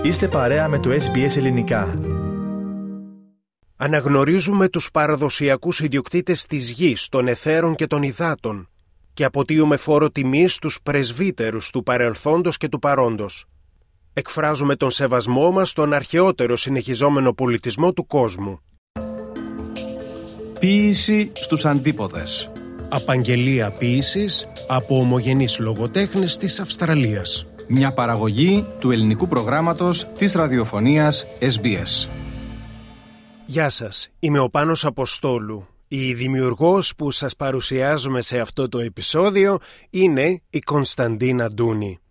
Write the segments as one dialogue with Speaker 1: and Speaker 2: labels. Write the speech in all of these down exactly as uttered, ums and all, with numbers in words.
Speaker 1: Είστε παρέα με το ες μπι ες Ελληνικά.
Speaker 2: Αναγνωρίζουμε τους παραδοσιακούς ιδιοκτήτες της γης, των αιθέρων και των υδάτων και αποτείουμε φόρο τιμής στους πρεσβύτερους του παρελθόντος και του παρόντος. Εκφράζουμε τον σεβασμό μας στον αρχαιότερο συνεχιζόμενο πολιτισμό του κόσμου.
Speaker 3: Ποίηση στους αντίποδες.
Speaker 2: Απαγγελία ποίησης από ομογενείς λογοτέχνες της Αυστραλίας.
Speaker 3: Μια παραγωγή του ελληνικού προγράμματος της ραδιοφωνίας ες μπι ες.
Speaker 2: Γεια σας, είμαι ο Πάνος Αποστόλου. Η δημιουργός που σας παρουσιάζουμε σε αυτό το επεισόδιο είναι η Κωνσταντίνα Ντούνη.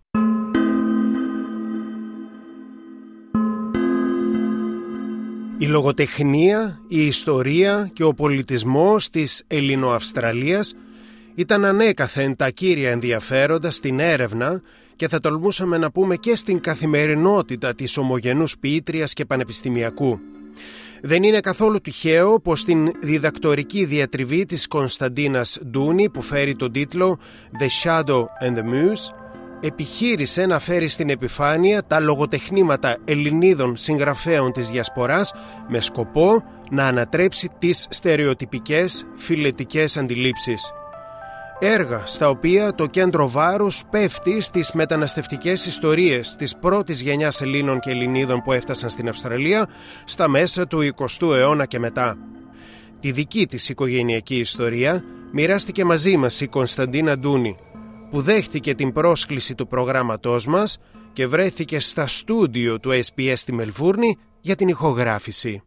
Speaker 2: Η λογοτεχνία, η ιστορία και ο πολιτισμός της Ελληνοαυστραλίας ήταν ανέκαθεν τα κύρια ενδιαφέροντα στην έρευνα και θα τολμούσαμε να πούμε και στην καθημερινότητα της ομογενούς ποιήτριας και πανεπιστημιακού. Δεν είναι καθόλου τυχαίο πως στην διδακτορική διατριβή της Κωνσταντίνας Ντούνη, που φέρει τον τίτλο «The Shadow and the Muse», επιχείρησε να φέρει στην επιφάνεια τα λογοτεχνήματα Ελληνίδων συγγραφέων της Διασποράς με σκοπό να ανατρέψει τις στερεοτυπικές φιλετικές αντιλήψεις. Έργα στα οποία το κέντρο βάρους πέφτει στις μεταναστευτικές ιστορίες της πρώτης γενιάς Ελλήνων και Ελληνίδων που έφτασαν στην Αυστραλία στα μέσα του εικοστού αιώνα και μετά. Τη δική της οικογενειακή ιστορία μοιράστηκε μαζί μας η Κωνσταντίνα Ντούνη, που δέχτηκε την πρόσκληση του προγράμματός μας και βρέθηκε στα στούντιο του ες μπι ες στη Μελβούρνη για την ηχογράφηση.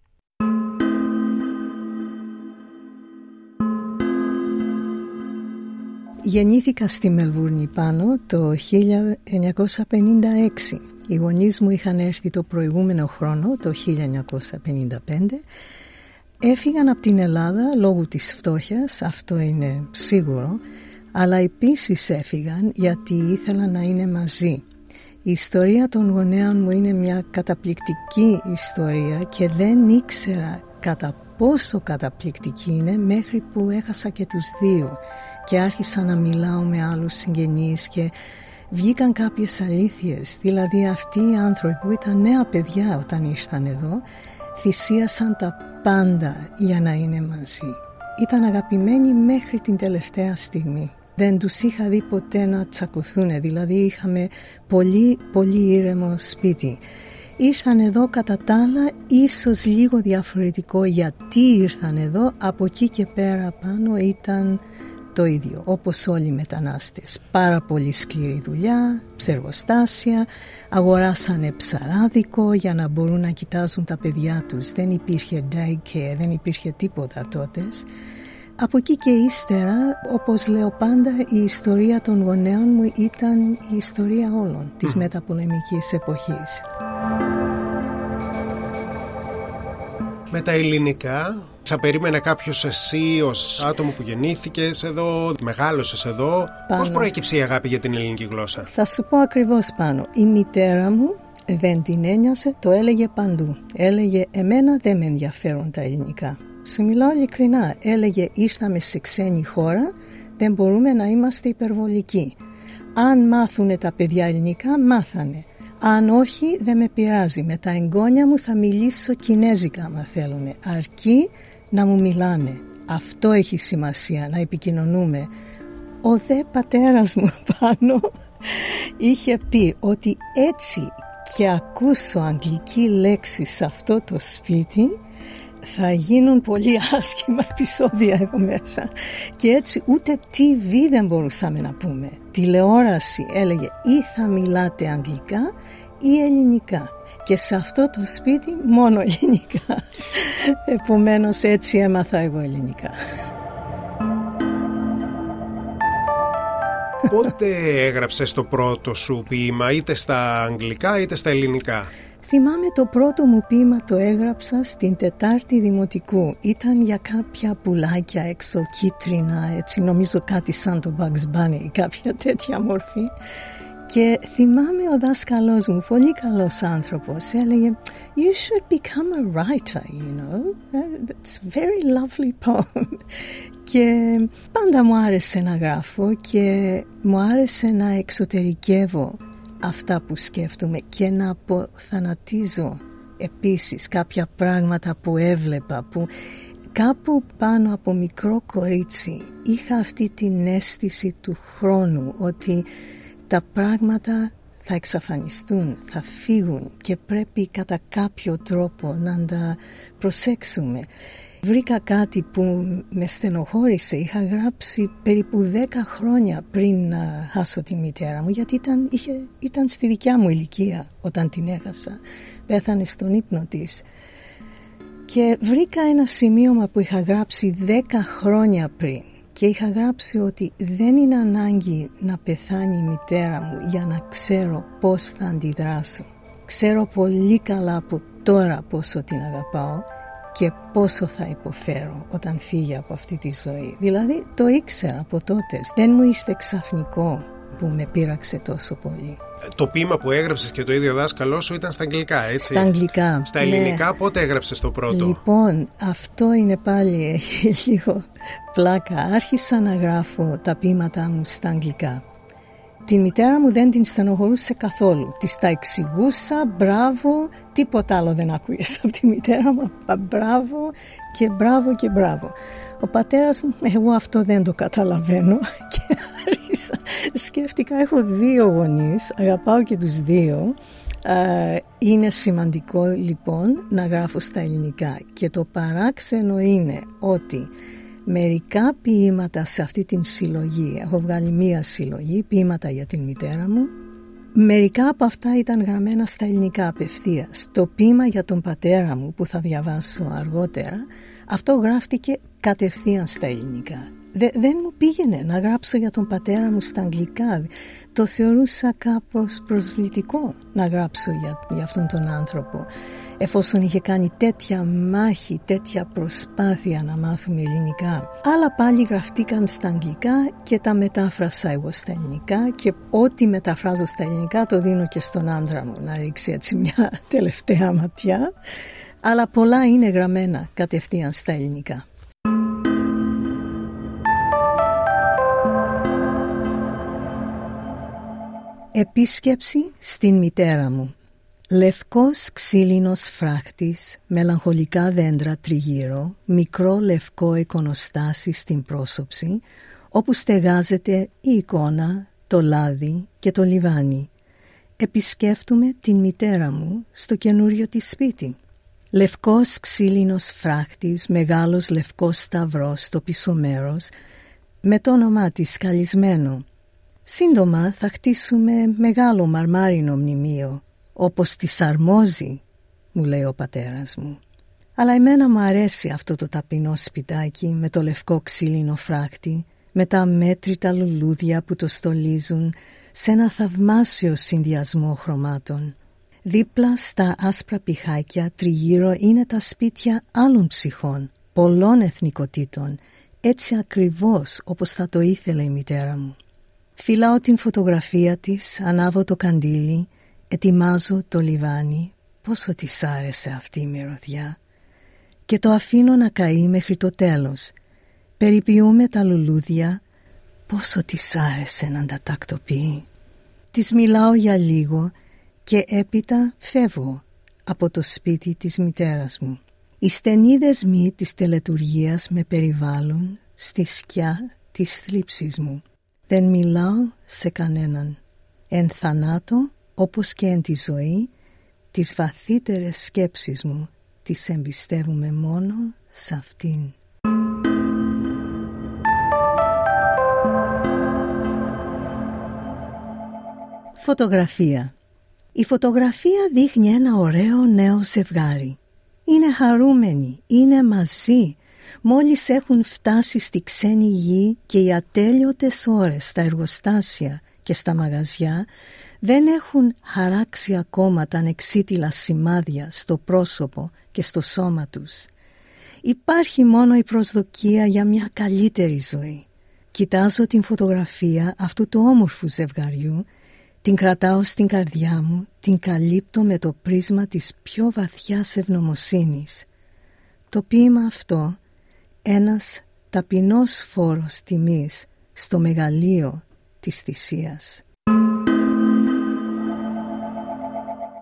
Speaker 4: Γεννήθηκα στη Μελβούρνη πάνω το χίλια εννιακόσια πενήντα έξι. Οι γονείς μου είχαν έρθει το προηγούμενο χρόνο, το χίλια εννιακόσια πενήντα πέντε. Έφυγαν από την Ελλάδα λόγω της φτώχειας, αυτό είναι σίγουρο, αλλά επίσης έφυγαν γιατί ήθελαν να είναι μαζί. Η ιστορία των γονέων μου είναι μια καταπληκτική ιστορία και δεν ήξερα κατά πόσο καταπληκτική είναι μέχρι που έχασα και τους δύο και άρχισα να μιλάω με άλλους συγγενείς και βγήκαν κάποιες αλήθειες. Δηλαδή αυτοί οι άνθρωποι που ήταν νέα παιδιά όταν ήρθαν εδώ θυσίασαν τα πάντα για να είναι μαζί. Ήταν αγαπημένοι μέχρι την τελευταία στιγμή. Δεν τους είχα δει ποτέ να τσακωθούν, δηλαδή είχαμε πολύ πολύ ήρεμο σπίτι. Ήρθαν εδώ κατά τα άλλα ίσως λίγο διαφορετικό γιατί ήρθαν εδώ, από εκεί και πέρα πάνω ήταν το ίδιο όπως όλοι οι μετανάστες. Πάρα πολύ σκληρή δουλειά, ψεργοστάσια, αγοράσανε ψαράδικο για να μπορούν να κοιτάζουν τα παιδιά τους. Δεν υπήρχε daycare, δεν υπήρχε τίποτα τότε. Από εκεί και ύστερα, όπως λέω πάντα, η ιστορία των γονέων μου ήταν η ιστορία όλων της mm. μεταπολεμικής εποχής.
Speaker 2: Με τα ελληνικά, θα περίμενε κάποιος εσύ ως άτομο που γεννήθηκες εδώ, μεγάλωσες εδώ. Πάνω. Πώς προέκυψε η αγάπη για την ελληνική γλώσσα?
Speaker 4: Θα σου πω ακριβώς πάνω. Η μητέρα μου δεν την ένοιασε, το έλεγε παντού. Έλεγε εμένα δεν με ενδιαφέρουν τα ελληνικά. Σου μιλάω ειλικρινά. Έλεγε ήρθαμε σε ξένη χώρα, δεν μπορούμε να είμαστε υπερβολικοί. Αν μάθουνε τα παιδιά ελληνικά, μάθανε. Αν όχι, δεν με πειράζει. Με τα εγγόνια μου θα μιλήσω κινέζικα, άμα θέλουν. Αρκεί να μου μιλάνε. Αυτό έχει σημασία, να επικοινωνούμε. Ο δε πατέρας μου πάνω είχε πει ότι έτσι και ακούσω αγγλική λέξη σε αυτό το σπίτι, θα γίνουν πολύ άσχημα επεισόδια εδώ μέσα. Και έτσι ούτε τι βι δεν μπορούσαμε να πούμε. Τηλεόραση έλεγε ή θα μιλάτε αγγλικά ή ελληνικά. Και σε αυτό το σπίτι μόνο ελληνικά. Επομένως έτσι έμαθα εγώ ελληνικά.
Speaker 2: Πότε έγραψες το πρώτο σου ποίημα, είτε στα αγγλικά είτε στα ελληνικά?
Speaker 4: Θυμάμαι το πρώτο μου ποίημα το έγραψα στην Τετάρτη Δημοτικού. Ήταν για κάποια πουλάκια έξω κίτρινα, έτσι νομίζω κάτι σαν το Bugs Bunny, κάποια τέτοια μορφή. Και θυμάμαι ο δάσκαλός μου, πολύ καλός άνθρωπος, έλεγε «You should become a writer, you know, that's a very lovely poem». Και πάντα μου άρεσε να γράφω και μου άρεσε να εξωτερικεύω αυτά που σκέφτομαι και να αποθανατίζω επίσης κάποια πράγματα που έβλεπα, που κάπου πάνω από μικρό κορίτσι είχα αυτή την αίσθηση του χρόνου, ότι τα πράγματα θα εξαφανιστούν, θα φύγουν και πρέπει κατά κάποιο τρόπο να τα προσέξουμε. Βρήκα κάτι που με στενοχώρησε. Είχα γράψει περίπου δέκα χρόνια πριν να χάσω τη μητέρα μου, γιατί ήταν, είχε, ήταν στη δικιά μου ηλικία όταν την έχασα. Πέθανε στον ύπνο της. Και βρήκα ένα σημείωμα που είχα γράψει δέκα χρόνια πριν και είχα γράψει ότι δεν είναι ανάγκη να πεθάνει η μητέρα μου για να ξέρω πώς θα αντιδράσω. Ξέρω πολύ καλά από τώρα πόσο την αγαπάω και πόσο θα υποφέρω όταν φύγει από αυτή τη ζωή. Δηλαδή το ήξερα από τότε. Δεν μου ήρθε ξαφνικό που με πείραξε τόσο πολύ.
Speaker 2: Το ποίημα που έγραψες και το ίδιο δάσκαλό σου ήταν στα αγγλικά, έτσι?
Speaker 4: Στα αγγλικά.
Speaker 2: Στα ελληνικά, ναι. Πότε έγραψες το πρώτο?
Speaker 4: Λοιπόν, αυτό είναι πάλι έχει λίγο πλάκα. Άρχισα να γράφω τα ποίηματά μου στα αγγλικά. Την μητέρα μου δεν την στενοχωρούσε καθόλου. Της τα εξηγούσα, μπράβο, τίποτα άλλο δεν άκουγες από τη μητέρα μου. Μπράβο και μπράβο και μπράβο. Ο πατέρας μου, εγώ αυτό δεν το καταλαβαίνω και άρχισα, σκέφτηκα, έχω δύο γονείς, αγαπάω και τους δύο. Είναι σημαντικό λοιπόν να γράφω στα ελληνικά και το παράξενο είναι ότι μερικά ποίηματα σε αυτή την συλλογή, έχω βγάλει μία συλλογή, ποίηματα για την μητέρα μου, μερικά από αυτά ήταν γραμμένα στα ελληνικά απευθείας. Το ποίημα για τον πατέρα μου που θα διαβάσω αργότερα, αυτό γράφτηκε κατευθείαν στα ελληνικά. Δε, δεν μου πήγαινε να γράψω για τον πατέρα μου στα αγγλικά. Το θεωρούσα κάπως προσβλητικό να γράψω για, για αυτόν τον άνθρωπο, εφόσον είχε κάνει τέτοια μάχη, τέτοια προσπάθεια να μάθουμε ελληνικά. Άλλα πάλι γραφτήκαν στα αγγλικά και τα μετάφρασα εγώ στα ελληνικά και ό,τι μεταφράζω στα ελληνικά το δίνω και στον άντρα μου να ρίξει έτσι μια τελευταία ματιά. Αλλά πολλά είναι γραμμένα κατευθείαν στα ελληνικά. Επίσκεψη στην μητέρα μου. Λευκός ξύλινος φράχτης, μελαγχολικά δέντρα τριγύρω, μικρό λευκό εικονοστάσι στην πρόσωψη, όπου στεγάζεται η εικόνα, το λάδι και το λιβάνι. Επισκέφτουμε την μητέρα μου στο καινούριο της σπίτι. Λευκός ξύλινος φράχτης, μεγάλος λευκός σταυρός στο πίσω μέρος, με το όνομά της καλισμένο. Σύντομα θα χτίσουμε μεγάλο μαρμάρινο μνημείο, όπως της αρμόζει, μου λέει ο πατέρας μου. Αλλά εμένα μου αρέσει αυτό το ταπεινό σπιτάκι με το λευκό ξύλινο φράχτη, με τα μέτρητα λουλούδια που το στολίζουν σε ένα θαυμάσιο συνδυασμό χρωμάτων. Δίπλα στα άσπρα πηχάκια τριγύρω είναι τα σπίτια άλλων ψυχών, πολλών εθνικοτήτων, έτσι ακριβώς όπως θα το ήθελε η μητέρα μου. Φυλάω την φωτογραφία της, ανάβω το καντήλι, ετοιμάζω το λιβάνι, πόσο της άρεσε αυτή η μυρωδιά, και το αφήνω να καεί μέχρι το τέλος. Περιποιούμε τα λουλούδια, πόσο της άρεσε να τα τακτοποιεί. Της μιλάω για λίγο και έπειτα φεύγω από το σπίτι της μητέρας μου. Οι στενοί δεσμοί της τελετουργίας με περιβάλλουν στη σκιά της θλίψης μου. Δεν μιλάω σε κανέναν. Εν θανάτω, όπως και εν τη ζωή, τις βαθύτερες σκέψεις μου τις εμπιστεύουμε μόνο σε αυτήν. Φωτογραφία. Η φωτογραφία δείχνει ένα ωραίο νέο ζευγάρι. Είναι χαρούμενοι, είναι μαζί, μόλις έχουν φτάσει στη ξένη γη και οι ατέλειωτες ώρες στα εργοστάσια και στα μαγαζιά δεν έχουν χαράξει ακόμα τα ανεξίτηλα σημάδια στο πρόσωπο και στο σώμα τους. Υπάρχει μόνο η προσδοκία για μια καλύτερη ζωή. Κοιτάζω την φωτογραφία αυτού του όμορφου ζευγαριού, την κρατάω στην καρδιά μου, την καλύπτω με το πρίσμα της πιο βαθιάς ευγνωμοσύνης. Το ποίημα αυτό, ένας ταπεινός φόρος τιμής στο μεγαλείο της θυσίας.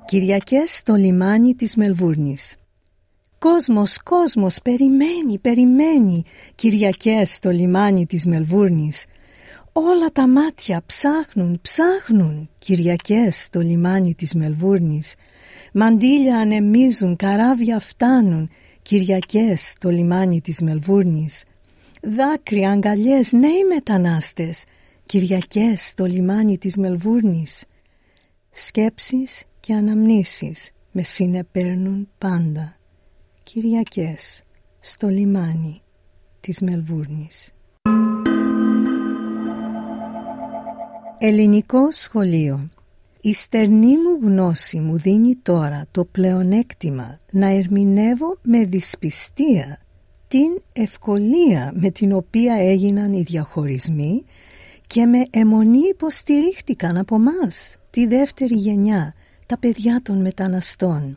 Speaker 4: Κυριακές στο λιμάνι της Μελβούρνης. Κόσμος, κόσμος, περιμένει, περιμένει. Κυριακές στο λιμάνι της Μελβούρνης. Όλα τα μάτια ψάχνουν, ψάχνουν. Κυριακές στο λιμάνι της Μελβούρνης. Μαντήλια ανεμίζουν, καράβια φτάνουν. Κυριακές στο λιμάνι της Μελβούρνης. Δάκρυα, αγκαλιές, νέοι μετανάστες. Κυριακές στο λιμάνι της Μελβούρνης. Σκέψεις και αναμνήσεις με συνεπέρνουν πάντα. Κυριακές στο λιμάνι της Μελβούρνης. Ελληνικό σχολείο. Η στερνή μου γνώση μου δίνει τώρα το πλεονέκτημα να ερμηνεύω με δυσπιστία την ευκολία με την οποία έγιναν οι διαχωρισμοί και με αιμονή υποστηρίχτηκαν από μας, τη δεύτερη γενιά, τα παιδιά των μεταναστών.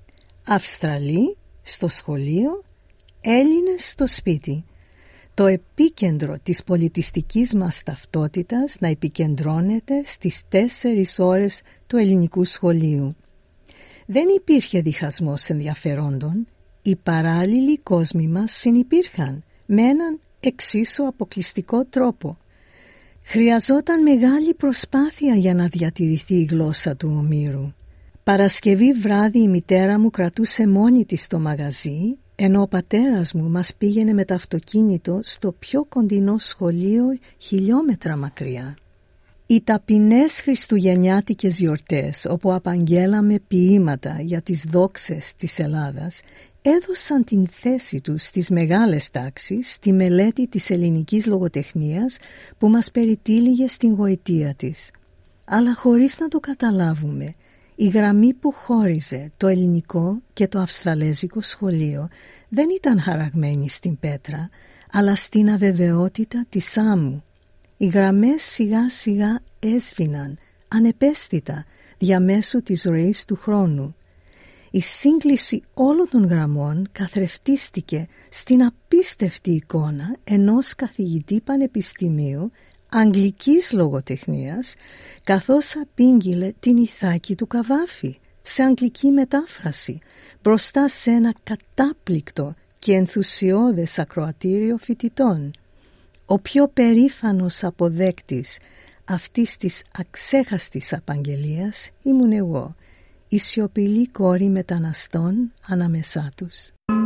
Speaker 4: Αυστραλοί στο σχολείο, Έλληνες στο σπίτι. Το επίκεντρο της πολιτιστικής μας ταυτότητας να επικεντρώνεται στις τέσσερις ώρες του ελληνικού σχολείου. Δεν υπήρχε διχασμός ενδιαφερόντων, οι παράλληλοι κόσμοι μας συνυπήρχαν με έναν εξίσου αποκλειστικό τρόπο. Χρειαζόταν μεγάλη προσπάθεια για να διατηρηθεί η γλώσσα του Ομήρου. Παρασκευή βράδυ η μητέρα μου κρατούσε μόνη της στο μαγαζί, ενώ ο πατέρας μου μας πήγαινε με το αυτοκίνητο στο πιο κοντινό σχολείο χιλιόμετρα μακριά. Οι ταπεινές χριστουγεννιάτικες γιορτές, όπου απαγγέλαμε ποίηματα για τις δόξες της Ελλάδας, έδωσαν την θέση τους στις μεγάλες τάξεις στη μελέτη της ελληνικής λογοτεχνίας που μας περιτύλιγε στην γοητεία της. Αλλά χωρίς να το καταλάβουμε, η γραμμή που χώριζε το ελληνικό και το αυστραλέζικο σχολείο δεν ήταν χαραγμένη στην πέτρα, αλλά στην αβεβαιότητα της άμμου. Οι γραμμές σιγά σιγά έσβηναν, ανεπαίσθητα, διαμέσου της ροής του χρόνου. Η σύγκληση όλων των γραμμών καθρεφτίστηκε στην απίστευτη εικόνα ενός καθηγητή πανεπιστημίου αγγλικής λογοτεχνίας, καθώς απήγγειλε την Ιθάκη του Καβάφη σε αγγλική μετάφραση μπροστά σε ένα κατάπληκτο και ενθουσιώδες ακροατήριο φοιτητών. Ο πιο περήφανος αποδέκτης αυτής της αξέχαστης απαγγελίας ήμουν εγώ, η σιωπηλή κόρη μεταναστών ανάμεσά τους.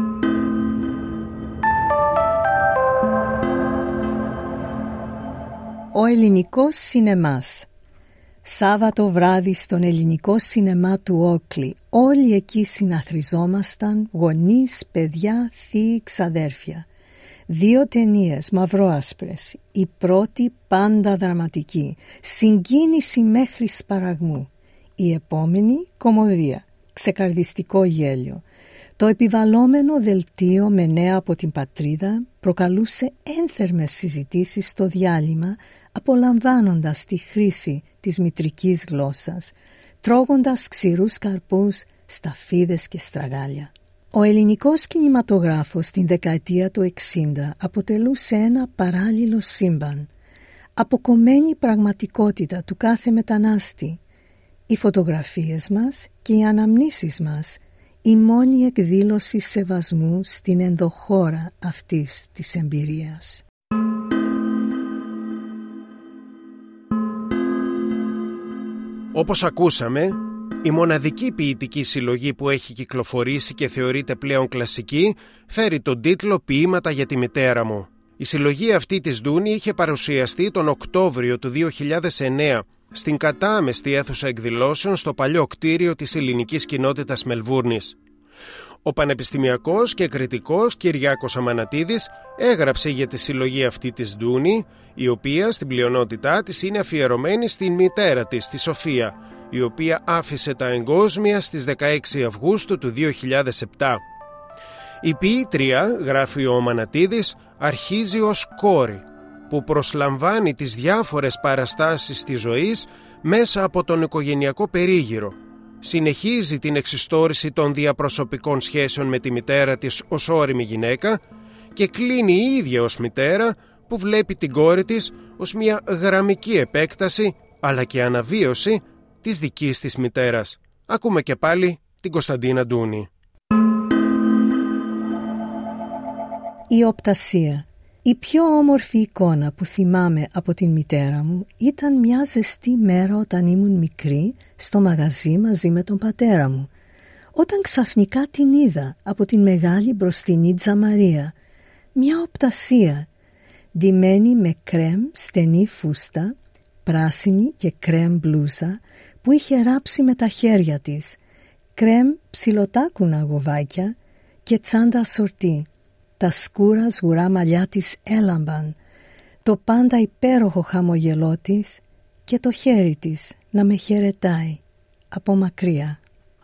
Speaker 4: Ο ελληνικός σινεμάς. Σάββατο βράδυ στον ελληνικό σινεμά του Όκλη. Όλοι εκεί συναθριζόμασταν, γονείς, παιδιά, θείοι, ξαδέρφια. Δύο ταινίες μαυροάσπρες. Η πρώτη πάντα δραματική, συγκίνηση μέχρι σπαραγμού. Η επόμενη κωμωδία, ξεκαρδιστικό γέλιο. Το επιβαλλόμενο δελτίο με νέα από την πατρίδα προκαλούσε ένθερμες συζητήσεις στο διάλειμμα, απολαμβάνοντας τη χρήση της μητρικής γλώσσας, τρώγοντας ξηρούς καρπούς, σταφίδες και στραγάλια. Ο ελληνικός κινηματογράφος στην δεκαετία του εξήντα αποτελούσε ένα παράλληλο σύμπαν, αποκομμένη πραγματικότητα του κάθε μετανάστη. Οι φωτογραφίες μας και οι αναμνήσεις μας, η μόνη εκδήλωση σεβασμού στην ενδοχώρα αυτής της εμπειρίας.
Speaker 2: Όπως ακούσαμε, η μοναδική ποιητική συλλογή που έχει κυκλοφορήσει και θεωρείται πλέον κλασική φέρει τον τίτλο «Ποίηματα για τη μητέρα μου». Η συλλογή αυτή της Ντούνη είχε παρουσιαστεί τον Οκτώβριο του δύο χιλιάδες εννέα στην κατάμεστη αίθουσα εκδηλώσεων στο παλιό κτίριο της ελληνικής κοινότητας Μελβούρνης. Ο πανεπιστημιακός και κριτικός Κυριάκος Αμανατίδης έγραψε για τη συλλογή αυτή της Ντούνη, η οποία στην πλειονότητά της είναι αφιερωμένη στην μητέρα της, τη Σοφία, η οποία άφησε τα εγκόσμια στις δεκαέξι Αυγούστου του δύο χιλιάδες επτά. Η ποιήτρια, γράφει ο Αμανατίδης, αρχίζει ως κόρη, που προσλαμβάνει τις διάφορες παραστάσεις της ζωής μέσα από τον οικογενειακό περίγυρο. Συνεχίζει την εξιστόρηση των διαπροσωπικών σχέσεων με τη μητέρα της ως ώριμη γυναίκα και κλείνει η ίδια ως μητέρα που βλέπει την κόρη της ως μια γραμμική επέκταση αλλά και αναβίωση της δικής της μητέρας. Ακούμε και πάλι την Κωνσταντίνα Ντούνη.
Speaker 4: Η οπτασία. Η πιο όμορφη εικόνα που θυμάμαι από την μητέρα μου ήταν μια ζεστή μέρα όταν ήμουν μικρή στο μαγαζί μαζί με τον πατέρα μου, όταν ξαφνικά την είδα από την μεγάλη μπροστινή τζαμαρία, μια οπτασία ντυμένη με κρέμ στενή φούστα, πράσινη και κρέμ μπλούζα που είχε ράψει με τα χέρια της, κρέμ ψιλοτάκουνα γοβάκια και τσάντα ασορτή. Τα σκούρα σγουρά μαλλιά της έλαμπαν, το πάντα υπέροχο χαμογελό της και το χέρι της να με χαιρετάει από μακριά.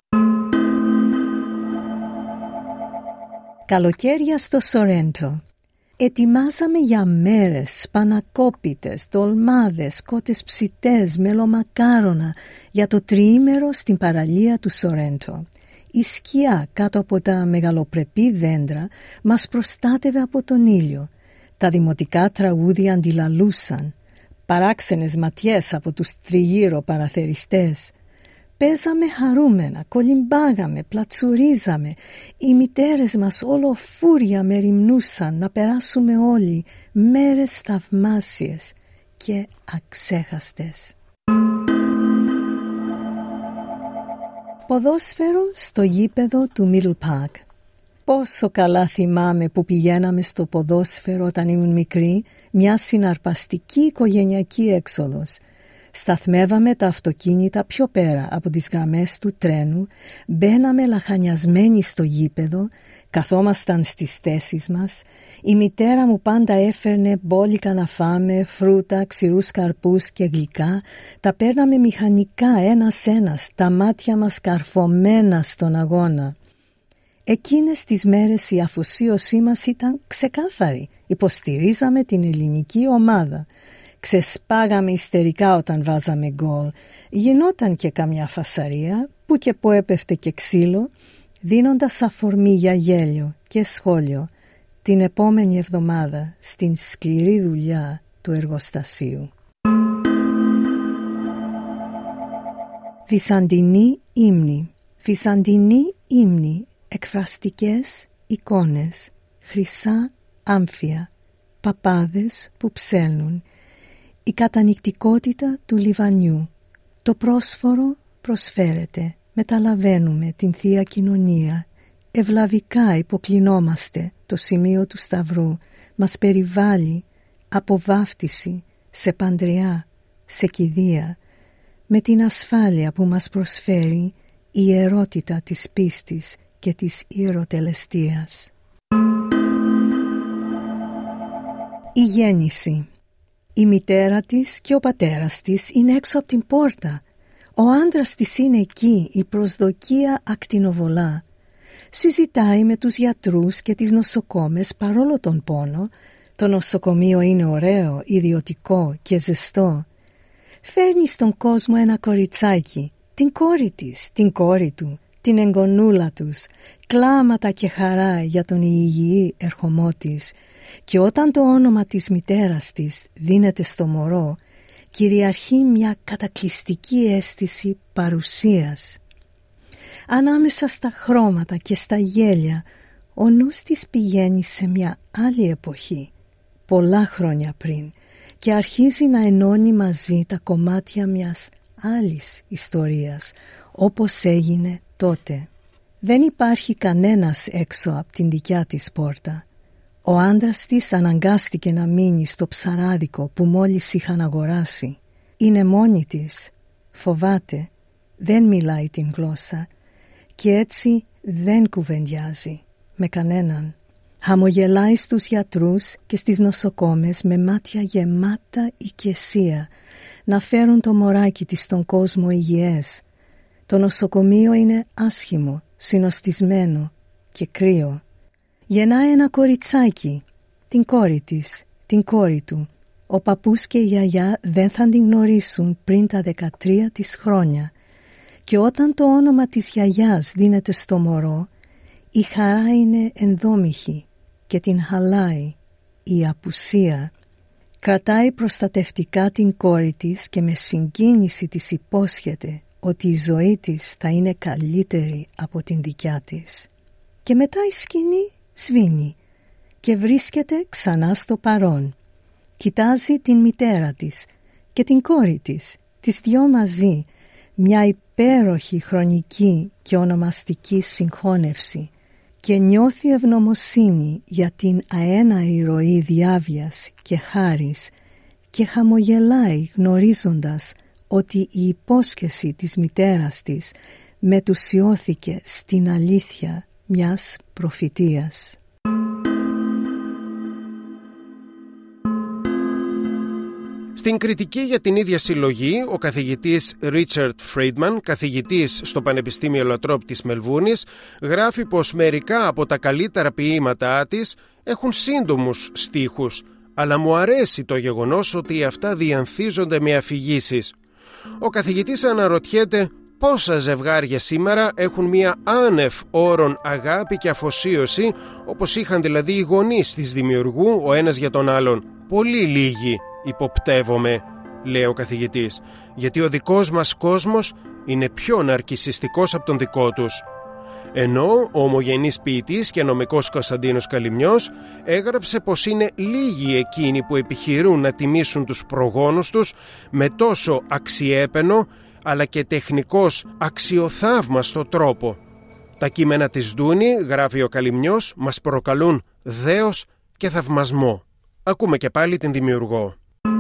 Speaker 4: Καλοκαίρια στο Σορέντο. Ετοιμάζαμε για μέρες σπανακόπιτες, τολμάδες, κότες ψητές, μελομακάρονα για το τριήμερο στην παραλία του Σορέντο. Η σκιά κάτω από τα μεγαλοπρεπή δέντρα μας προστάτευε από τον ήλιο. Τα δημοτικά τραγούδια αντιλαλούσαν, παράξενες ματιές από τους τριγύρω παραθεριστές. Παίζαμε χαρούμενα, κολυμπάγαμε, πλατσουρίζαμε. Οι μητέρες μας όλο φούρια μεριμνούσαν να περάσουμε όλοι μέρες θαυμάσιες και αξέχαστες. Ποδόσφαιρο στο γήπεδο του Middle Park. Πόσο καλά θυμάμαι που πηγαίναμε στο ποδόσφαιρο όταν ήμουν μικρή, μια συναρπαστική οικογενειακή έξοδος. Σταθμεύαμε τα αυτοκίνητα πιο πέρα από τις γραμμές του τρένου, μπαίναμε λαχανιασμένοι στο γήπεδο, καθόμασταν στις θέσεις μας. Η μητέρα μου πάντα έφερνε μπόλικα να φάμε, φρούτα, ξηρούς καρπούς και γλυκά. Τα παίρναμε μηχανικά ένας-ένας, τα μάτια μας καρφωμένα στον αγώνα. Εκείνες τις μέρες η αφοσίωσή μας ήταν ξεκάθαρη. Υποστηρίζαμε την ελληνική ομάδα. Ξεσπάγαμε ιστερικά όταν βάζαμε γκολ. Γινόταν και καμιά φασαρία που και που έπεφτε και ξύλο, δίνοντας αφορμή για γέλιο και σχόλιο την επόμενη εβδομάδα στην σκληρή δουλειά του εργοστασίου. Βυσαντινή ύμνη. Βυσαντινή ύμνη, εκφραστικές εικόνες, χρυσά άμφια, παπάδες που ψέλνουν, η κατανυκτικότητα του λιβανιού. Το πρόσφορο προσφέρεται, μεταλαβαίνουμε την Θεία Κοινωνία, ευλαβικά υποκλεινόμαστε το σημείο του Σταυρού, μας περιβάλλει από βάφτιση σε παντριά, σε κηδεία, με την ασφάλεια που μας προσφέρει η ιερότητα της πίστης και της ιεροτελεστίας. Η γέννηση. Η μητέρα της και ο πατέρας της είναι έξω από την πόρτα. Ο άντρας της είναι εκεί, η προσδοκία ακτινοβολά. Συζητάει με τους γιατρούς και τις νοσοκόμες παρόλο τον πόνο. Το νοσοκομείο είναι ωραίο, ιδιωτικό και ζεστό. Φέρνει στον κόσμο ένα κοριτσάκι, την κόρη της, την κόρη του, την εγγονούλα τους, κλάματα και χαρά για τον υγιή ερχομό της. Και όταν το όνομα της μητέρας της δίνεται στο μωρό, κυριαρχεί μια κατακλειστική αίσθηση παρουσίας. Ανάμεσα στα χρώματα και στα γέλια, ο νους της πηγαίνει σε μια άλλη εποχή, πολλά χρόνια πριν, και αρχίζει να ενώνει μαζί τα κομμάτια μιας άλλης ιστορίας, όπως έγινε τότε. Δεν υπάρχει κανένας έξω από την δικιά της πόρτα. Ο άντρας της αναγκάστηκε να μείνει στο ψαράδικο που μόλις είχαν αγοράσει. Είναι μόνη της, φοβάται, δεν μιλάει την γλώσσα και έτσι δεν κουβεντιάζει με κανέναν. Χαμογελάει στους γιατρούς και στις νοσοκόμες με μάτια γεμάτα οικεσία να φέρουν το μωράκι της στον κόσμο υγιές. Το νοσοκομείο είναι άσχημο, συνοστισμένο και κρύο. Γεννάει ένα κοριτσάκι, την κόρη της, την κόρη του. Ο παππούς και η γιαγιά δεν θα την γνωρίσουν πριν τα δεκατρία της χρόνια. Και όταν το όνομα της γιαγιάς δίνεται στο μωρό, η χαρά είναι ενδόμηχη και την χαλάει η απουσία. Κρατάει προστατευτικά την κόρη της και με συγκίνηση της υπόσχεται ότι η ζωή της θα είναι καλύτερη από την δικιά της. Και μετά η σκηνή σβήνει και βρίσκεται ξανά στο παρόν. Κοιτάζει την μητέρα της και την κόρη της, τις δυο μαζί, μια υπέροχη χρονική και ονομαστική συγχώνευση, και νιώθει ευγνωμοσύνη για την αέναη ροή διάβιας και χάρις και χαμογελάει γνωρίζοντας ότι η υπόσχεση της μητέρας της μετουσιώθηκε στην αλήθεια μιας προφητείας.
Speaker 2: Στην κριτική για την ίδια συλλογή, ο καθηγητής Ρίτσαρντ Φρίντμαν, καθηγητής στο Πανεπιστήμιο La Trobe της Μελβούρνης, γράφει πως μερικά από τα καλύτερα ποίηματά της έχουν σύντομους στίχους, αλλά μου αρέσει το γεγονός ότι αυτά διανθίζονται με αφηγήσεις. Ο καθηγητής αναρωτιέται πόσα ζευγάρια σήμερα έχουν μία άνευ όρων αγάπη και αφοσίωση, όπως είχαν δηλαδή οι γονείς της δημιουργού ο ένας για τον άλλον. Πολύ λίγοι, υποπτεύομαι, λέει ο καθηγητής, γιατί ο δικός μας κόσμος είναι πιο ναρκισσιστικός από τον δικό τους. Ενώ ο ομογενής ποιητής και νομικός Κωνσταντίνος Καλυμνιός έγραψε πως είναι λίγοι εκείνοι που επιχειρούν να τιμήσουν τους προγόνους τους με τόσο αξιέπαινο αλλά και τεχνικώς αξιοθαύμαστο τρόπο. Τα κείμενα της Ντούνη, γράφει ο Καλυμνιός, μας προκαλούν δέος και θαυμασμό. Ακούμε και πάλι την δημιουργό.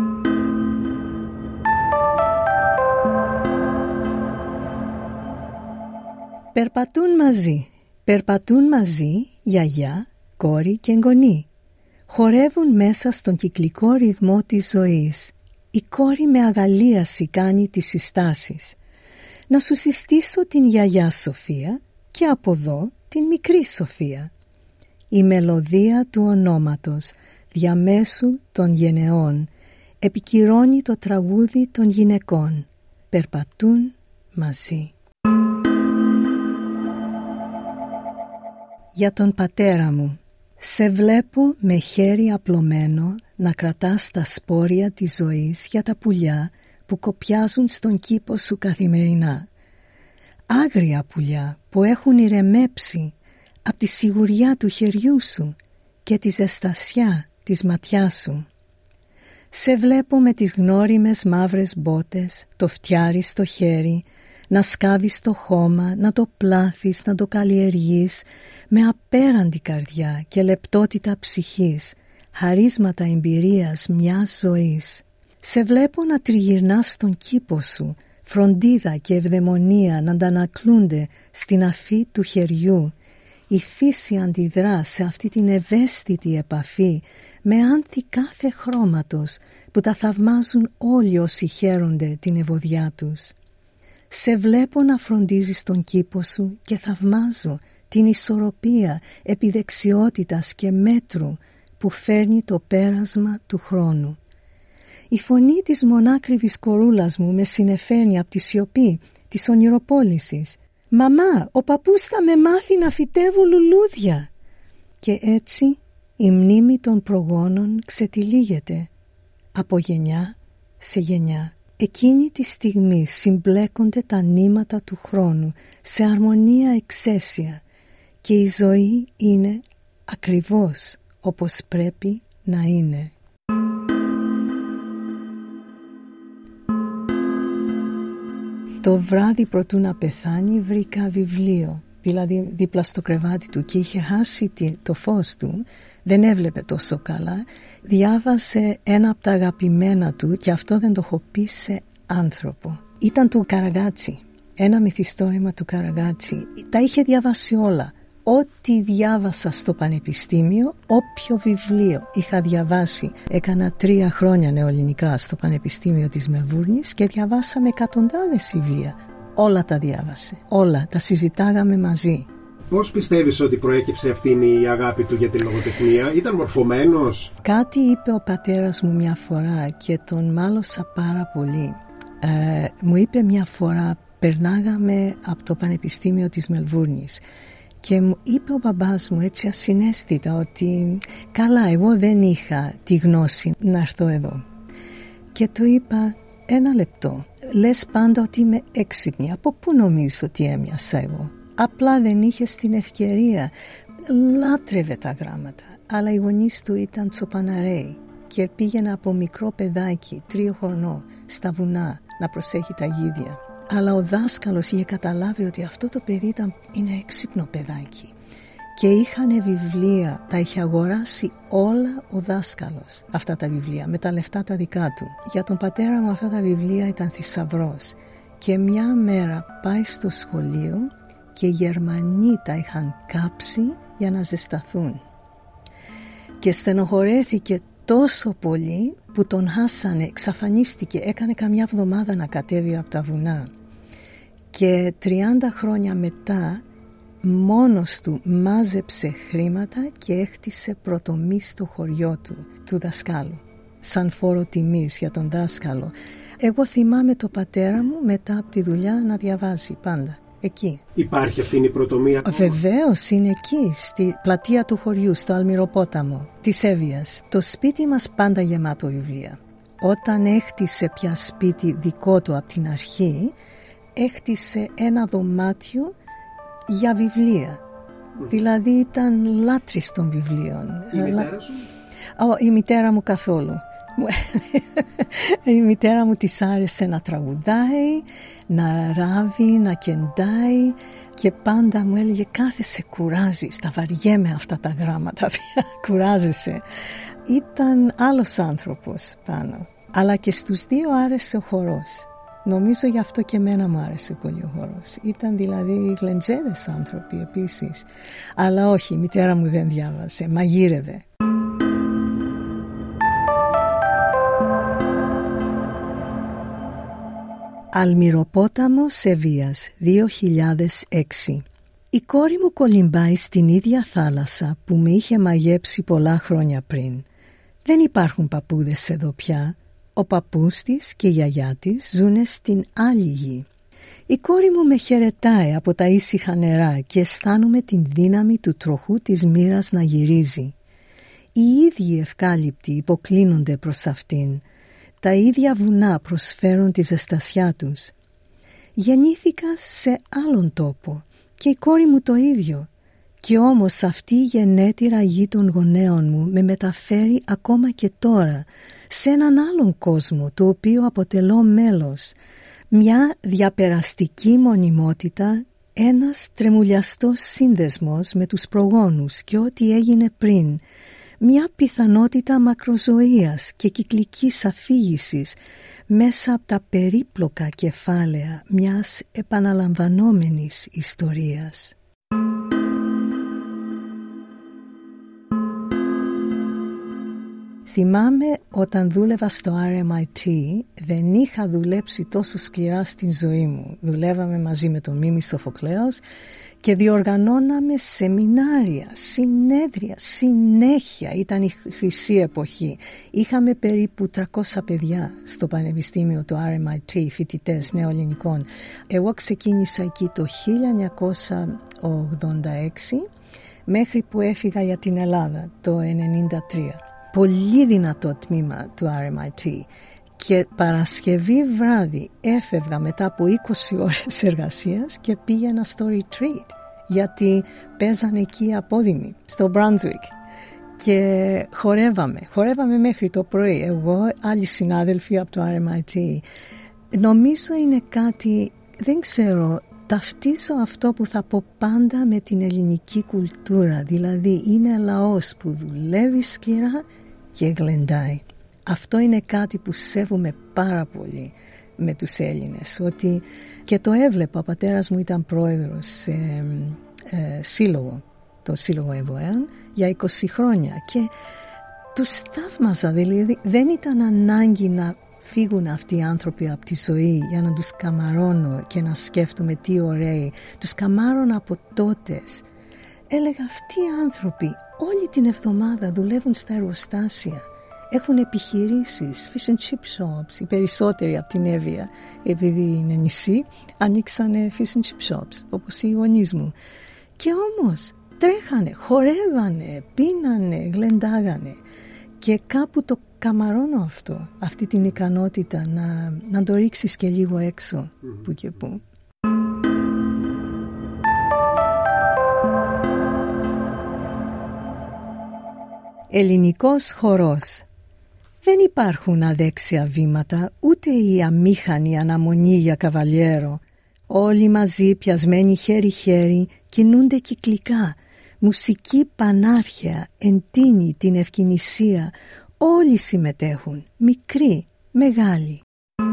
Speaker 4: Περπατούν μαζί, περπατούν μαζί γιαγιά, κόρη και εγγονή. Χορεύουν μέσα στον κυκλικό ρυθμό της ζωής. Η κόρη με αγαλίαση κάνει τις συστάσεις. Να σου συστήσω την γιαγιά Σοφία και από εδώ την μικρή Σοφία. Η μελωδία του ονόματος διαμέσου των γενεών επικυρώνει το τραγούδι των γυναικών. Περπατούν μαζί. Για τον πατέρα μου. Σε βλέπω με χέρι απλωμένο να κρατάς τα σπόρια της ζωής για τα πουλιά που κοπιάζουν στον κήπο σου καθημερινά. Άγρια πουλιά που έχουν ηρεμέψει από τη σιγουριά του χεριού σου και τη ζεστασιά της ματιάς σου. Σε βλέπω με τις γνώριμες μαύρες μπότες, το φτιάρι στο χέρι, να σκάβεις το χώμα, να το πλάθεις, να το καλλιεργείς με απέραντη καρδιά και λεπτότητα ψυχής, χαρίσματα εμπειρίας μιας ζωής. Σε βλέπω να τριγυρνάς στον κήπο σου, φροντίδα και ευδαιμονία να αντανακλούνται στην αφή του χεριού. Η φύση αντιδρά σε αυτή την ευαίσθητη επαφή με άνθη κάθε χρώματος που τα θαυμάζουν όλοι όσοι χαίρονται την ευωδιά τους. Σε βλέπω να φροντίζεις τον κήπο σου και θαυμάζω την ισορροπία επιδεξιότητας και μέτρου που φέρνει το πέρασμα του χρόνου. Η φωνή της μονάκριβης κορούλας μου με συνεφέρνει από τη σιωπή της ονειροπόλησης. «Μαμά, ο παππούς θα με μάθει να φυτεύω λουλούδια». Και έτσι η μνήμη των προγόνων ξετυλίγεται από γενιά σε γενιά. Εκείνη τη στιγμή συμπλέκονται τα νήματα του χρόνου σε αρμονία εξαίσια και η ζωή είναι ακριβώς όπως πρέπει να είναι. Το βράδυ προτού να πεθάνει βρήκα βιβλίο, δηλαδή δίπλα στο κρεβάτι του, και είχε χάσει το φως του, δεν έβλεπε τόσο καλά. Διάβασε ένα από τα αγαπημένα του και αυτό δεν το έχω πει σε άνθρωπο. Ήταν του Καραγκάτσι, ένα μυθιστόρημα του Καραγκάτσι. Τα είχε διαβάσει όλα. Ό,τι διάβασα στο πανεπιστήμιο, όποιο βιβλίο είχα διαβάσει. Έκανα τρία χρόνια νεοελληνικά στο Πανεπιστήμιο της Μελβούρνης και διαβάσαμε εκατοντάδες βιβλία. Όλα τα διάβασε, όλα, τα συζητάγαμε μαζί.
Speaker 2: Πώς πιστεύεις ότι προέκυψε αυτήν η αγάπη του για τη λογοτεχνία? Ήταν μορφωμένος?
Speaker 4: Κάτι είπε ο πατέρας μου μια φορά και τον μάλωσα πάρα πολύ. Ε, μου είπε μια φορά, περνάγαμε από το Πανεπιστήμιο της Μελβούρνης και μου είπε ο μπαμπάς μου έτσι ασυναίσθητα ότι καλά, εγώ δεν είχα τη γνώση να έρθω εδώ. Και του είπα, ένα λεπτό, λες πάντα ότι είμαι έξυπνη. Από πού νομίζω ότι έμοιασα εγώ? Απλά δεν είχε την ευκαιρία. Λάτρευε τα γράμματα, αλλά οι γονείς του ήταν τσοπαναρέοι και πήγαινε από μικρό παιδάκι, τρία χρονών, στα βουνά να προσέχει τα γίδια. Αλλά ο δάσκαλος είχε καταλάβει ότι αυτό το παιδί ήταν, είναι έξυπνο παιδάκι. Και είχανε βιβλία, τα είχε αγοράσει όλα ο δάσκαλος αυτά τα βιβλία με τα λεφτά τα δικά του. Για τον πατέρα μου αυτά τα βιβλία ήταν θησαυρός. Και μια μέρα πάει στο σχολείο και οι Γερμανοί τα είχαν κάψει για να ζεσταθούν. Και στενοχωρέθηκε τόσο πολύ που τον χάσανε, εξαφανίστηκε, έκανε καμιά εβδομάδα να κατέβει από τα βουνά. Και τριάντα χρόνια μετά μόνος του μάζεψε χρήματα και έχτισε πρωτομή στο χωριό του, του δασκάλου, σαν φόρο τιμής για τον δάσκαλο. Εγώ θυμάμαι το πατέρα μου μετά από τη δουλειά να διαβάζει πάντα. Εκεί.
Speaker 2: Υπάρχει αυτή η πρωτομία?
Speaker 4: Βεβαίως, είναι εκεί, στη πλατεία του χωριού, στο Αλμυροπόταμο της Εύβοιας. Το σπίτι μας πάντα γεμάτο βιβλία. Όταν έχτισε πια σπίτι δικό του από την αρχή, έχτισε ένα δωμάτιο για βιβλία. Mm. Δηλαδή ήταν λάτρης των βιβλίων.
Speaker 2: Η μητέρα σου?
Speaker 4: Oh, η μητέρα μου καθόλου. Η μητέρα μου της άρεσε να τραγουδάει, να ράβει, να κεντάει και πάντα μου έλεγε κάθεσαι, κουράζεις, τα βαριέμαι αυτά τα γράμματα, κουράζεσαι. Ήταν άλλος άνθρωπος πάνω, αλλά και στους δύο άρεσε ο χορός. Νομίζω γι' αυτό και εμένα μου άρεσε πολύ ο χορός. Ήταν δηλαδή γλεντζέδες άνθρωποι επίσης. Αλλά όχι, η μητέρα μου δεν διάβασε, μαγείρευε. Αλμυροπόταμος Εύβοιας, δύο χιλιάδες έξι. Η κόρη μου κολυμπάει στην ίδια θάλασσα που με είχε μαγέψει πολλά χρόνια πριν. Δεν υπάρχουν παππούδες εδώ πια. Ο παππούς της και η γιαγιά της ζουνε στην άλλη γη. Η κόρη μου με χαιρετάει από τα ήσυχα νερά και αισθάνομαι την δύναμη του τροχού της μοίρας να γυρίζει. Οι ίδιοι ευκάλυπτοι υποκλίνονται προς αυτήν. Τα ίδια βουνά προσφέρουν τη ζεστασιά τους. Γεννήθηκα σε άλλον τόπο και η κόρη μου το ίδιο. Και όμως αυτή η γενέτειρα γη των γονέων μου με μεταφέρει ακόμα και τώρα σε έναν άλλον κόσμο του οποίου αποτελώ μέλος. Μια διαπεραστική μονιμότητα, ένας τρεμουλιαστός σύνδεσμος με τους προγόνους και ό,τι έγινε πριν. Μια πιθανότητα μακροζωίας και κυκλικής αφήγησης μέσα από τα περίπλοκα κεφάλαια μιας επαναλαμβανόμενης ιστορίας. Θυμάμαι όταν δούλευα στο αρ εμ άι τι δεν είχα δουλέψει τόσο σκληρά στην ζωή μου. Δουλεύαμε μαζί με τον Μίμη Σοφοκλέος και διοργανώναμε σεμινάρια, συνέδρια, συνέχεια. Ήταν η χρυσή εποχή. Είχαμε περίπου τριακόσια παιδιά στο Πανεπιστήμιο του αρ εμ άι τι, φοιτητές νεοελληνικών. Εγώ ξεκίνησα εκεί το χίλια εννιακόσια ογδόντα έξι μέχρι που έφυγα για την Ελλάδα το ενενήντα τρία. Πολύ δυνατό τμήμα του αρ εμ άι τι. Και Παρασκευή βράδυ έφευγα μετά από είκοσι ώρες εργασίας και πήγαινα στο retreat γιατί παίζανε εκεί απόδημοι στο Brunswick και χορεύαμε, χορεύαμε μέχρι το πρωί, εγώ, άλλοι συνάδελφοι από το αρ εμ άι τι. Νομίζω είναι κάτι, δεν ξέρω, ταυτίζω αυτό που θα πω πάντα με την ελληνική κουλτούρα, δηλαδή είναι λαός που δουλεύει σκληρά και γλεντάει. Αυτό είναι κάτι που σέβομαι πάρα πολύ με τους Έλληνες, ότι και το έβλεπα, ο πατέρας μου ήταν πρόεδρος σε ε, σύλλογο, το Σύλλογο Εβωέων για είκοσι χρόνια και τους θαύμαζα, δηλαδή δεν ήταν ανάγκη να φύγουν αυτοί οι άνθρωποι από τη ζωή για να τους καμαρώνω και να σκέφτομαι τι ωραίοι, τους καμάρωνα από τότες. Έλεγα αυτοί οι άνθρωποι όλη την εβδομάδα δουλεύουν στα εργοστάσια. Έχουν επιχειρήσεις, fish and chip shops, οι περισσότεροι από την Εύβοια, επειδή είναι νησί, ανοίξανε fish and chip shops, όπως οι γονείς μου. Και όμως τρέχανε, χορεύανε, πίνανε, γλεντάγανε. Και κάπου το καμαρώνω αυτό, αυτή την ικανότητα να, να το ρίξεις και λίγο έξω mm. που και που. Ελληνικός χορός. Δεν υπάρχουν αδέξια βήματα, ούτε η αμήχανη αναμονή για καβαλιέρο. Όλοι μαζί πιασμένοι χέρι-χέρι κινούνται κυκλικά. Μουσική πανάρχαια εντείνει την ευκαινησία. Όλοι συμμετέχουν, μικροί, μεγάλοι.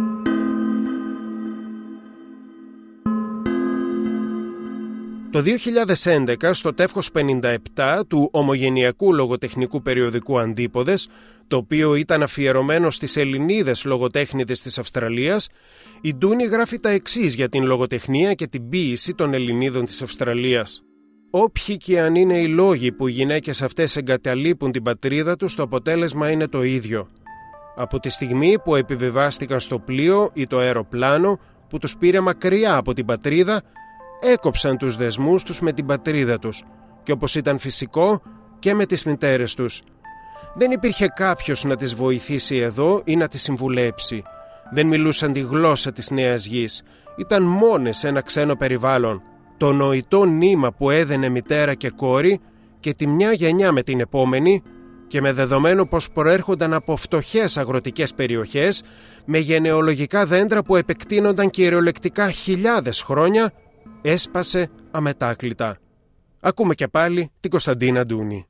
Speaker 2: Το δύο χιλιάδες έντεκα, στο τεύχος πενήντα επτά του ομογενειακού λογοτεχνικού περιοδικού Αντίποδες, το οποίο ήταν αφιερωμένο στις Ελληνίδες λογοτέχνηδες της Αυστραλίας, η Ντούνη γράφει τα εξής για την λογοτεχνία και την ποίηση των Ελληνίδων της Αυστραλίας. Όποιοι και αν είναι οι λόγοι που οι γυναίκες αυτές εγκαταλείπουν την πατρίδα τους, το αποτέλεσμα είναι το ίδιο. Από τη στιγμή που επιβιβάστηκαν στο πλοίο ή το αεροπλάνο που τους πήρε μακριά από την πατρίδα, έκοψαν τους δεσμούς τους με την πατρίδα τους και, όπως ήταν φυσικό, και με τις μητέρες τους. Δεν υπήρχε κάποιος να τις βοηθήσει εδώ ή να τις συμβουλέψει. Δεν μιλούσαν τη γλώσσα της νέας γης. Ήταν μόνες σε ένα ξένο περιβάλλον. Το νοητό νήμα που έδαινε μητέρα και κόρη και τη μια γενιά με την επόμενη, και με δεδομένο πως προέρχονταν από φτωχές αγροτικές περιοχές με γενεολογικά δέντρα που επεκτείνονταν κυριολεκτικά χιλιάδες χρόνια, έσπασε αμετάκλητα. Ακούμε και πάλι την Κωνσταντίνα Ντούνη.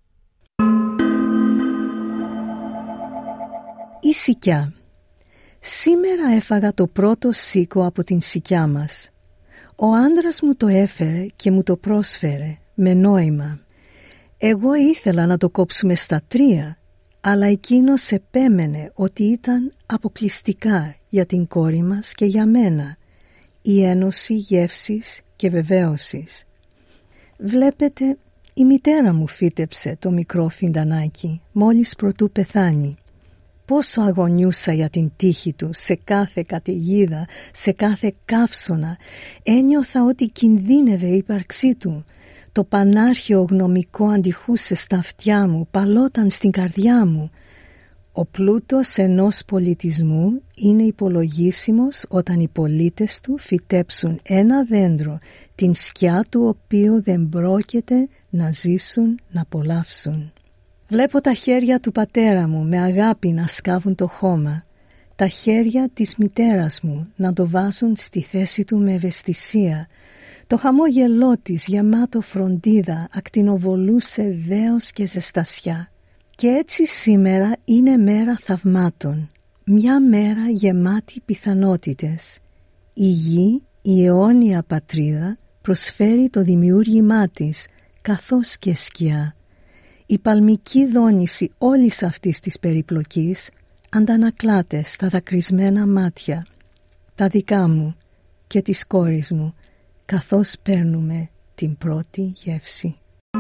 Speaker 4: Η σικιά. Σήμερα έφαγα το πρώτο σίκο από την σικιά μας. Ο άντρας μου το έφερε και μου το πρόσφερε με νόημα. Εγώ ήθελα να το κόψουμε στα τρία, αλλά εκείνος επέμενε ότι ήταν αποκλειστικά για την κόρη μας και για μένα. Η ένωση γεύσης και βεβαίωσης. Βλέπετε, η μητέρα μου φύτεψε το μικρό φιντανάκι μόλις προτού πεθάνει. Πόσο αγωνιούσα για την τύχη του σε κάθε καταιγίδα, σε κάθε καύσωνα. Ένιωθα ότι κινδύνευε η ύπαρξή του. Το πανάρχαιο γνωμικό αντιχούσε στα αυτιά μου, παλόταν στην καρδιά μου. Ο πλούτος ενός πολιτισμού είναι υπολογίσιμος όταν οι πολίτες του φυτέψουν ένα δέντρο, την σκιά του οποίου δεν πρόκειται να ζήσουν, να απολαύσουν. Βλέπω τα χέρια του πατέρα μου με αγάπη να σκάβουν το χώμα, τα χέρια της μητέρας μου να το βάζουν στη θέση του με ευαισθησία. Το χαμόγελό της γεμάτο φροντίδα ακτινοβολούσε δέος και ζεστασιά. Και έτσι σήμερα είναι μέρα θαυμάτων, μια μέρα γεμάτη πιθανότητες. Η γη, η αιώνια πατρίδα, προσφέρει το δημιούργημά της, καθώς και σκιά. Η παλμική δόνηση όλης αυτής της περιπλοκής αντανακλάται στα δακρυσμένα μάτια, τα δικά μου και της κόρης μου, καθώς παίρνουμε την πρώτη γεύση.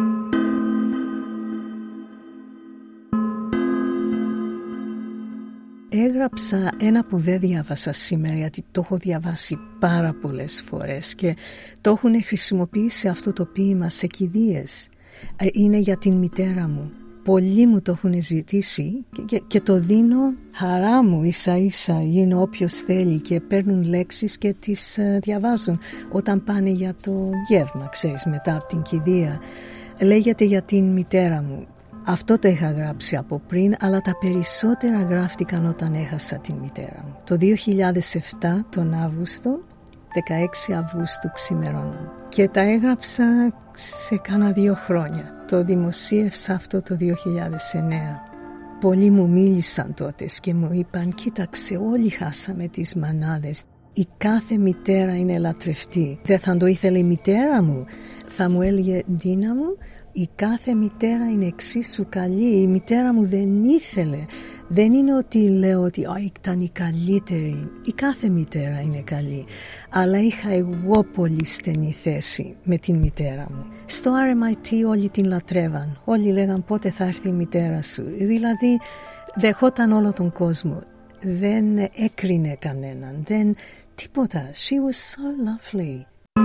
Speaker 4: Έγραψα ένα που δεν διάβασα σήμερα, γιατί το έχω διαβάσει πάρα πολλές φορές και το έχουν χρησιμοποιήσει αυτό το ποίημα σε κηδείες. Είναι για την μητέρα μου. Πολλοί μου το έχουν ζητήσει και, και, και το δίνω χαρά μου ίσα ίσα. Είναι όποιος θέλει και παίρνουν λέξεις και τις uh, διαβάζουν όταν πάνε για το γεύμα, ξέρεις, μετά από την κηδεία. Λέγεται για την μητέρα μου. Αυτό το είχα γράψει από πριν, αλλά τα περισσότερα γράφτηκαν όταν έχασα την μητέρα μου. Το δύο χιλιάδες επτά, τον Αύγουστο, δεκαέξι Αυγούστου ξημερώναν. Και τα έγραψα σε κάνα δύο χρόνια. Το δημοσίευσα αυτό το δύο χιλιάδες εννέα. Πολλοί μου μίλησαν τότε και μου είπαν, κοίταξε, όλοι χάσαμε τις μανάδες. Η κάθε μητέρα είναι λατρευτή. Δεν θα το ήθελε η μητέρα μου. Θα μου έλεγε, Ντίνα μου, η κάθε μητέρα είναι εξίσου καλή. Η μητέρα μου δεν ήθελε. Δεν είναι ότι λέω ότι ήταν η καλύτερη. Η κάθε μητέρα είναι καλή. Αλλά είχα εγώ πολύ στενή θέση με την μητέρα μου. Στο αρ εμ άι τι όλοι την λατρεύαν. Όλοι λέγαν πότε θα έρθει η μητέρα σου. Δηλαδή δεχόταν όλο τον κόσμο. Δεν έκρινε κανέναν. Δεν τίποτα. She was so lovely.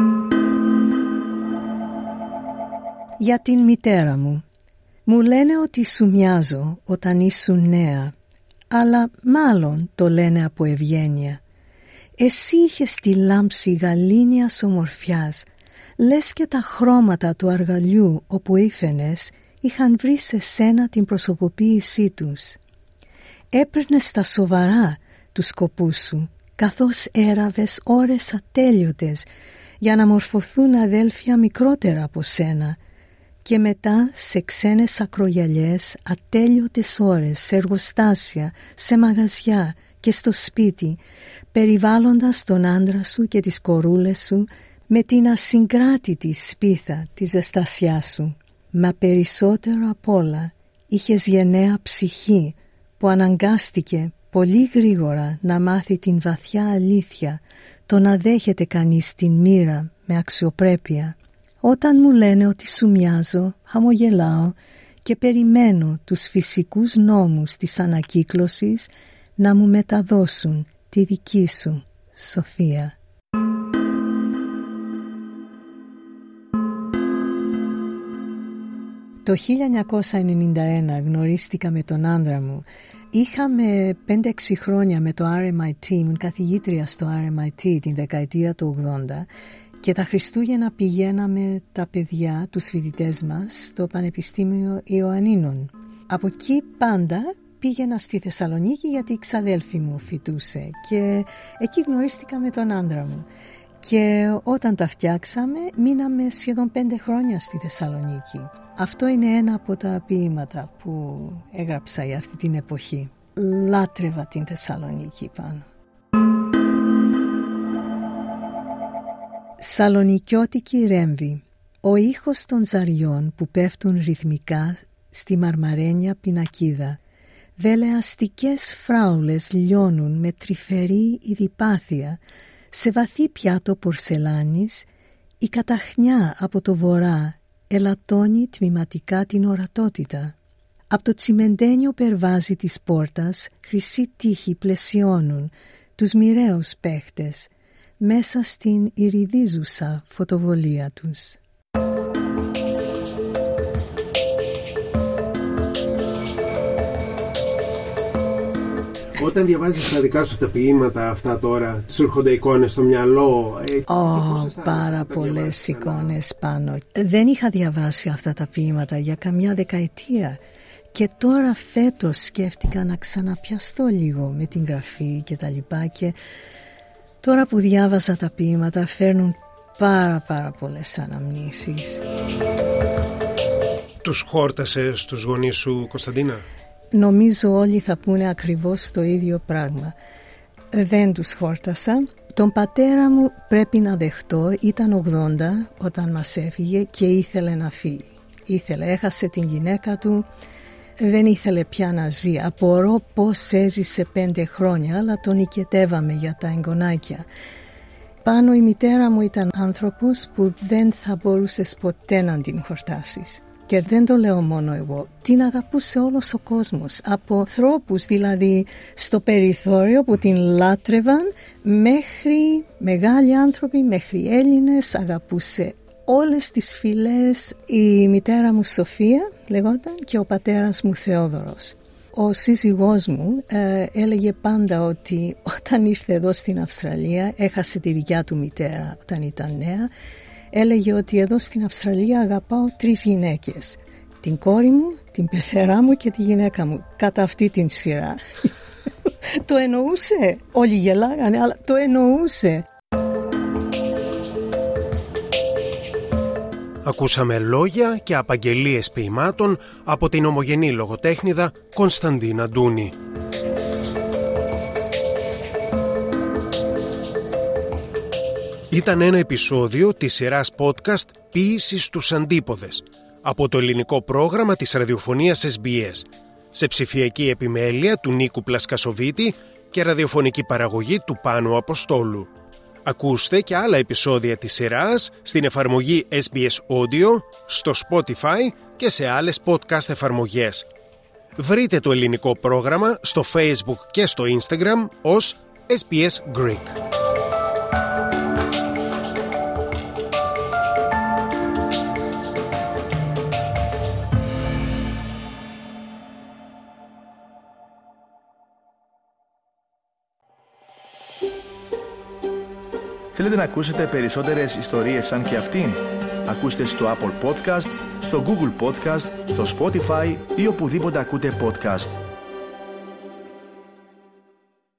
Speaker 4: Για την μητέρα μου. Μου λένε ότι σου μοιάζω όταν ήσουν νέα. αλλά μάλλον το λένε από ευγένεια. Εσύ είχες τη λάμψη γαλήνιας ομορφιάς, λες και τα χρώματα του αργαλιού όπου ήφαινες είχαν βρει σε σένα την προσωποποίησή τους. Έπαιρνες στα σοβαρά τους σκοπούς σου, καθώς έραβες ώρες ατέλειωτες για να μορφωθούν αδέλφια μικρότερα από σένα, και μετά σε ξένες ακρογιαλιές ατέλειωτες ώρες, σε εργοστάσια, σε μαγαζιά και στο σπίτι, περιβάλλοντας τον άντρα σου και τις κορούλες σου με την ασυγκράτητη σπίθα της ζεστασιάς σου. Μα περισσότερο απ' όλα είχες γενναία ψυχή που αναγκάστηκε πολύ γρήγορα να μάθει την βαθιά αλήθεια, το να δέχεται κανείς την μοίρα με αξιοπρέπεια. Όταν μου λένε ότι σου μοιάζω, χαμογελάω και περιμένω τους φυσικούς νόμους της ανακύκλωσης να μου μεταδώσουν τη δική σου σοφία. Το χίλια εννιακόσια ενενήντα ένα γνωρίστηκα με τον άντρα μου. Είχαμε πέντε έξι χρόνια με το αρ εμ άι τι, ήμουν καθηγήτρια στο αρ εμ άι τι την δεκαετία του ογδόντα και τα Χριστούγεννα πηγαίναμε τα παιδιά, τους φοιτητές μας, στο Πανεπιστήμιο Ιωαννίνων. Από εκεί πάντα πήγαινα στη Θεσσαλονίκη γιατί η ξαδέλφη μου φοιτούσε και εκεί γνωρίστηκα με τον άντρα μου. Και όταν τα φτιάξαμε μείναμε σχεδόν πέντε χρόνια στη Θεσσαλονίκη. Αυτό είναι ένα από τα ποίηματα που έγραψα για αυτή την εποχή. Λάτρευα την Θεσσαλονίκη πάνω. Σαλονικιώτικη ρέμβη. Ο ήχος των ζαριών που πέφτουν ρυθμικά στη μαρμαρένια πινακίδα. Δελεαστικές φράουλες λιώνουν με τρυφερή ειδιπάθεια σε βαθύ πιάτο πορσελάνης. Η καταχνιά από το βορρά ελαττώνει τμηματικά την ορατότητα. Από το τσιμεντένιο περβάζι της πόρτας χρυσή τείχη πλαισιώνουν τους μοιραίους παίχτες μέσα στην ηριδίζουσα φωτοβολία τους.
Speaker 2: Όταν διαβάζεις τα δικά σου τα ποίηματα αυτά τώρα, σου έρχονται εικόνες στο μυαλό?
Speaker 4: Oh, πάρα πολλές εικόνες πάνω. Δεν είχα διαβάσει αυτά τα ποίηματα για καμιά δεκαετία και τώρα φέτος σκέφτηκα να ξαναπιαστώ λίγο με την γραφή και τα λοιπά, και τώρα που διάβαζα τα ποίηματα φέρνουν πάρα πάρα πολλές αναμνήσεις.
Speaker 2: Τους χόρτασες τους γονείς σου, Κωνσταντίνα?
Speaker 4: Νομίζω όλοι θα πούνε ακριβώς το ίδιο πράγμα. Δεν τους χόρτασα. Τον πατέρα μου, πρέπει να δεχτώ, ήταν ογδόντα όταν μας έφυγε και ήθελε να φύγει. Ήθελε, έχασε την γυναίκα του, δεν ήθελε πια να ζει. Απορώ πώς έζησε πέντε χρόνια, αλλά τον οικετεύαμε για τα εγγονάκια. Πάνω η μητέρα μου ήταν άνθρωπος που δεν θα μπορούσες ποτέ να την χορτάσεις. Και δεν το λέω μόνο εγώ, την αγαπούσε όλος ο κόσμος, από ανθρώπους δηλαδή στο περιθώριο που την λάτρευαν μέχρι μεγάλοι άνθρωποι, μέχρι Έλληνες, αγαπούσε όλες τις φυλές. Η μητέρα μου Σοφία λεγόταν και ο πατέρας μου Θεόδωρος. Ο σύζυγός μου ε, έλεγε πάντα ότι όταν ήρθε εδώ στην Αυστραλία, έχασε τη δικιά του μητέρα όταν ήταν νέα, έλεγε ότι εδώ στην Αυστραλία αγαπάω τρεις γυναίκες. Την κόρη μου, την πεθερά μου και τη γυναίκα μου. Κατά αυτή την σειρά. Το εννοούσε. Όλοι γελάγανε, αλλά το εννοούσε.
Speaker 2: Ακούσαμε λόγια και απαγγελίες ποιημάτων από την ομογενή λογοτέχνηδα Κωνσταντίνα Ντούνη. Ήταν ένα επεισόδιο της σειράς podcast «Ποίηση στους Αντίποδες» από το ελληνικό πρόγραμμα της ραδιοφωνίας ες μπι ες, σε ψηφιακή επιμέλεια του Νίκου Πλασκασοβίτη και ραδιοφωνική παραγωγή του Πάνου Αποστόλου. Ακούστε και άλλα επεισόδια της σειράς στην εφαρμογή ες μπι ες Audio, στο Spotify και σε άλλες podcast εφαρμογές. Βρείτε το ελληνικό πρόγραμμα στο Facebook και στο Instagram ως ες μπι ες Greek.
Speaker 1: Θέλετε να ακούσετε περισσότερες ιστορίες σαν και αυτήν? Ακούστε στο Apple Podcast, στο Google Podcast, στο Spotify ή οπουδήποτε ακούτε podcast.